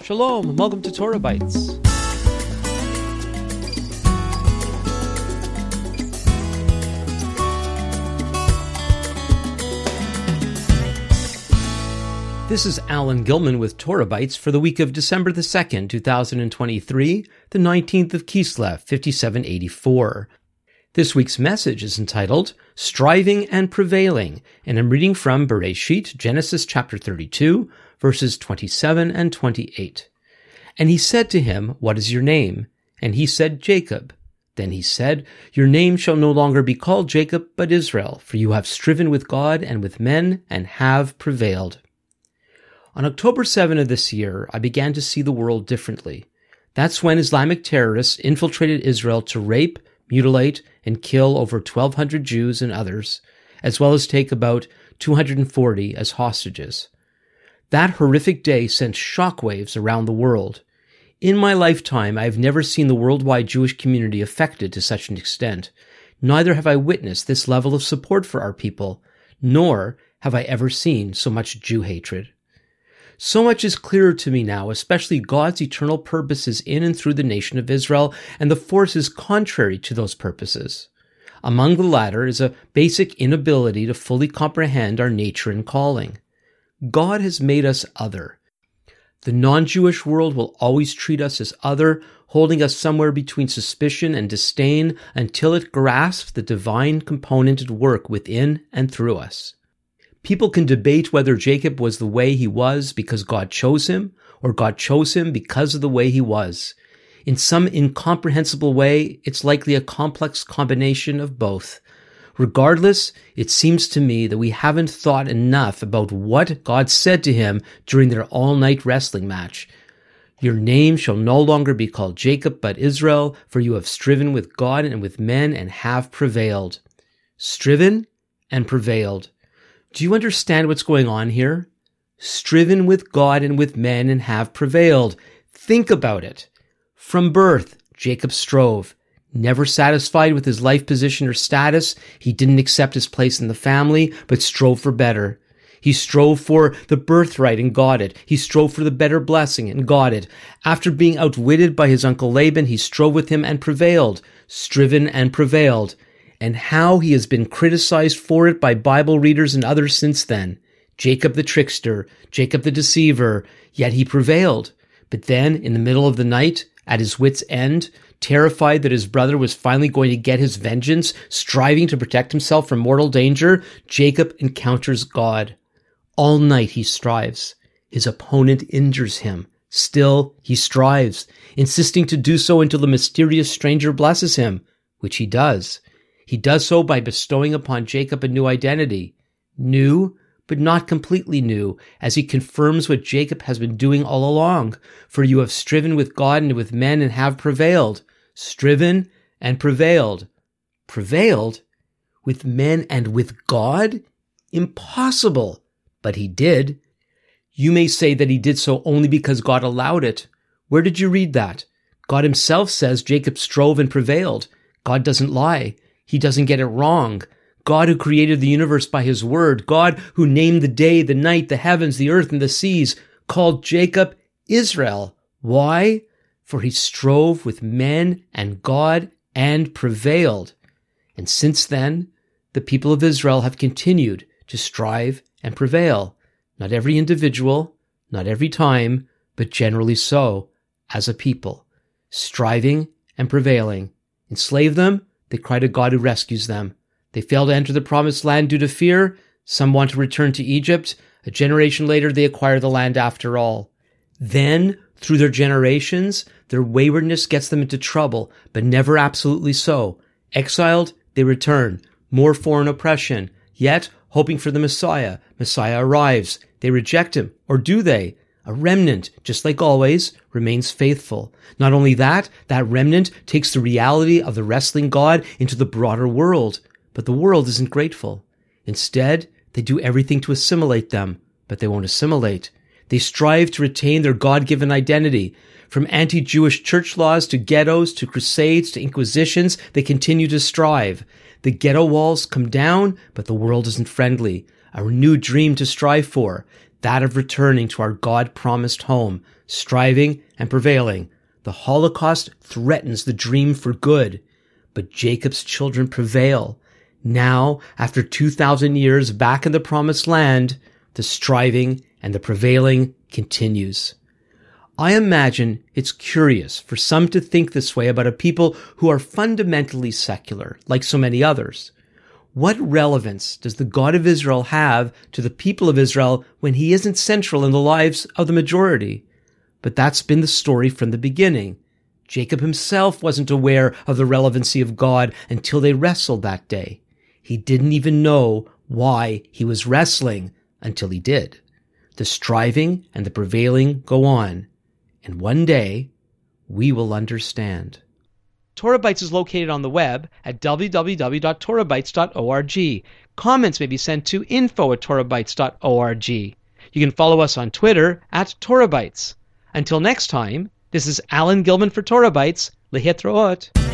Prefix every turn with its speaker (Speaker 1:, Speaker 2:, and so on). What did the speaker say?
Speaker 1: Shalom, and welcome to Torah Bites. This is Alan Gilman with Torah Bites for the week of December the 2nd, 2023, the 19th of Kislev, 5784. This week's message is entitled, Striving and Prevailing, and I'm reading from Bereshit, Genesis chapter 32, verses 27 and 28. And he said to him, What is your name? And he said, Jacob. Then he said, Your name shall no longer be called Jacob, but Israel, for you have striven with God and with men, and have prevailed. On October 7 of this year, I began to see the world differently. That's when Islamic terrorists infiltrated Israel to rape, mutilate, and kill over 1,200 Jews and others, as well as take about 240 as hostages. That horrific day sent shockwaves around the world. In my lifetime, I have never seen the worldwide Jewish community affected to such an extent. Neither have I witnessed this level of support for our people, nor have I ever seen so much Jew hatred. So much is clearer to me now, especially God's eternal purposes in and through the nation of Israel and the forces contrary to those purposes. Among the latter is a basic inability to fully comprehend our nature and calling. God has made us other. The non-Jewish world will always treat us as other, holding us somewhere between suspicion and disdain until it grasps the divine component at work within and through us. People can debate whether Jacob was the way he was because God chose him, or God chose him because of the way he was. In some incomprehensible way, it's likely a complex combination of both. Regardless, it seems to me that we haven't thought enough about what God said to him during their all-night wrestling match. Your name shall no longer be called Jacob, but Israel, for you have striven with God and with men and have prevailed. Striven and prevailed. Do you understand what's going on here? Striven with God and with men and have prevailed. Think about it. From birth, Jacob strove. Never satisfied with his life position or status, he didn't accept his place in the family, but strove for better. He strove for the birthright and got it. He strove for the better blessing and got it. After being outwitted by his uncle Laban, he strove with him and prevailed. Striven and prevailed. And how he has been criticized for it by Bible readers and others since then. Jacob the trickster, Jacob the deceiver, yet he prevailed. But then, in the middle of the night, at his wit's end, terrified that his brother was finally going to get his vengeance, striving to protect himself from mortal danger, Jacob encounters God. All night he strives. His opponent injures him. Still, he strives, insisting to do so until the mysterious stranger blesses him, which he does. He does so by bestowing upon Jacob a new identity. New, but not completely new, as he confirms what Jacob has been doing all along. For you have striven with God and with men and have prevailed. Striven and prevailed. Prevailed? With men and with God? Impossible. But he did. You may say that he did so only because God allowed it. Where did you read that? God himself says Jacob strove and prevailed. God doesn't lie. He doesn't get it wrong. God who created the universe by his word, God who named the day, the night, the heavens, the earth, and the seas, called Jacob Israel. Why? For he strove with men and God and prevailed. And since then, the people of Israel have continued to strive and prevail. Not every individual, not every time, but generally so, as a people. Striving and prevailing. Enslave them? They cry to God who rescues them. They fail to enter the promised land due to fear. Some want to return to Egypt. A generation later, they acquire the land after all. Then, through their generations, their waywardness gets them into trouble, but never absolutely so. Exiled, they return. More foreign oppression. Yet, hoping for the Messiah. Messiah arrives. They reject him. Or do they? A remnant, just like always, remains faithful. Not only that, that remnant takes the reality of the wrestling God into the broader world. But the world isn't grateful. Instead, they do everything to assimilate them, but they won't assimilate. They strive to retain their God-given identity. From anti-Jewish church laws to ghettos to crusades to inquisitions, they continue to strive. The ghetto walls come down, but the world isn't friendly. A renewed dream to strive for. that of returning to our God-promised home, striving and prevailing. The Holocaust threatens the dream for good, but Jacob's children prevail. Now, after 2,000 years back in the promised land, the striving and the prevailing continues. I imagine it's curious for some to think this way about a people who are fundamentally secular, like so many others. What relevance does the God of Israel have to the people of Israel when he isn't central in the lives of the majority? But that's been the story from the beginning. Jacob himself wasn't aware of the relevancy of God until they wrestled that day. He didn't even know why he was wrestling until he did. The striving and the prevailing go on. And one day, we will understand. Torah Bytes is located on the web at www.torahbytes.org. Comments may be sent to info@torahbytes.org. You can follow us on Twitter @TorahBytes. Until next time, this is Alan Gilman for Torah Bytes. Lehitraot.